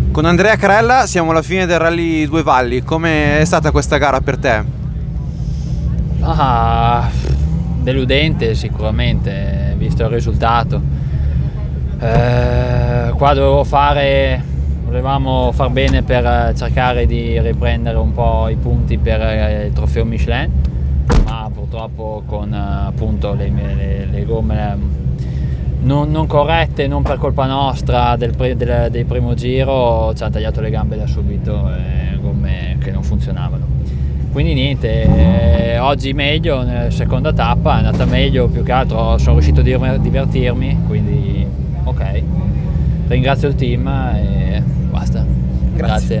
Con Andrea Carella siamo alla fine del Rally Due Valli. Come è stata questa gara per te? Deludente sicuramente, visto il risultato. Qua volevamo far bene per cercare di riprendere un po' i punti per il trofeo Michelin, ma purtroppo con appunto le gomme non corrette, non per colpa nostra del primo giro, ci hanno tagliato le gambe da subito, gomme che non funzionavano. Quindi niente, oggi meglio, nella seconda tappa è andata meglio, più che altro sono riuscito a divertirmi, quindi ok. Ringrazio il team e basta. Grazie.